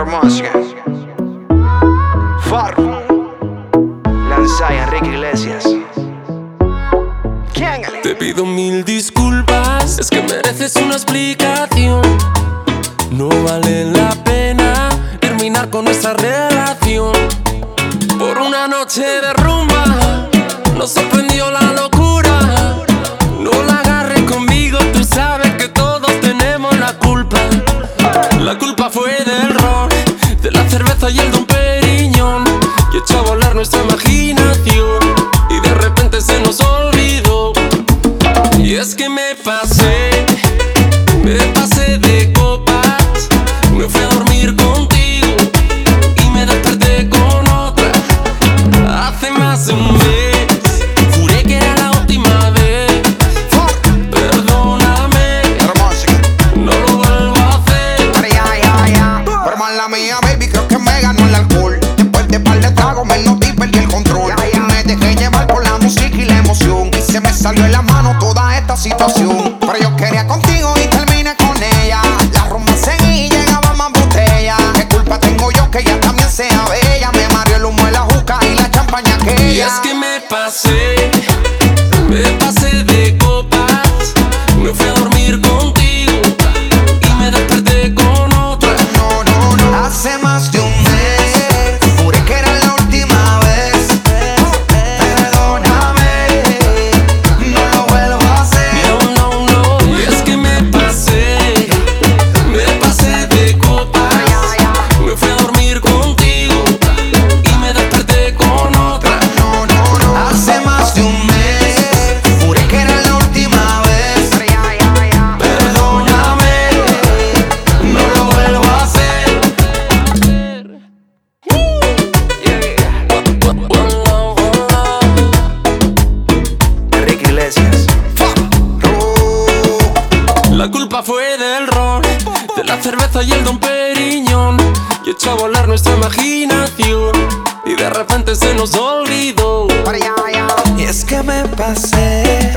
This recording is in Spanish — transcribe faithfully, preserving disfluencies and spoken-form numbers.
música. Farro, Lanza y Enrique Iglesias. ¿Quién? Te pido mil disculpas, es que mereces una explicación. No vale la pena terminar con nuestra relación. Por una noche de rumba nos sorprendió la locura. No la agarres conmigo, tú sabes que todos tenemos la culpa. La culpa fue del ron, de la cerveza y el Don Periñón, y echó a volar nuestra imaginación, y de repente se nos olvidó. Y es que me pasé, me pasé de copas, me fui a dormir contigo y me desperté con otra. Hace más de un mes, juré que era la última vez. Perdóname, no lo vuelvo a hacer. Pero mala mía, baby, creo que me ganó el alcohol. Después de par de tragos me noté y perdí el control. Y me dejé llevar por la música y la emoción, y se me salió en la mano toda esta situación. Pero yo quería contigo y terminé con ella. La rumba seguí y llegaba más botella. ¿Qué culpa tengo yo que ella también sea bella? Me mareó el humo de la juca y la champaña aquella. Y es que me pasé, me pasé de copas, me fui a dormir contigo y me desperté con otra. No, no, no. Hace más de un mes juré que era la última vez. Perdóname, no lo vuelvo a hacer. No, no, no. Y es que me pasé, me pasé de copas, me fui a dormir contigo y me desperté con otra. No, no, no. Hace más de un mes juré que era la última vez. Perdóname, no lo vuelvo a hacer. Enrique Iglesias. La culpa fue del ron, de la cerveza y el Don Periñón, y echó a volar nuestra imaginación, y de repente se nos olvidó. Y es que me pasé,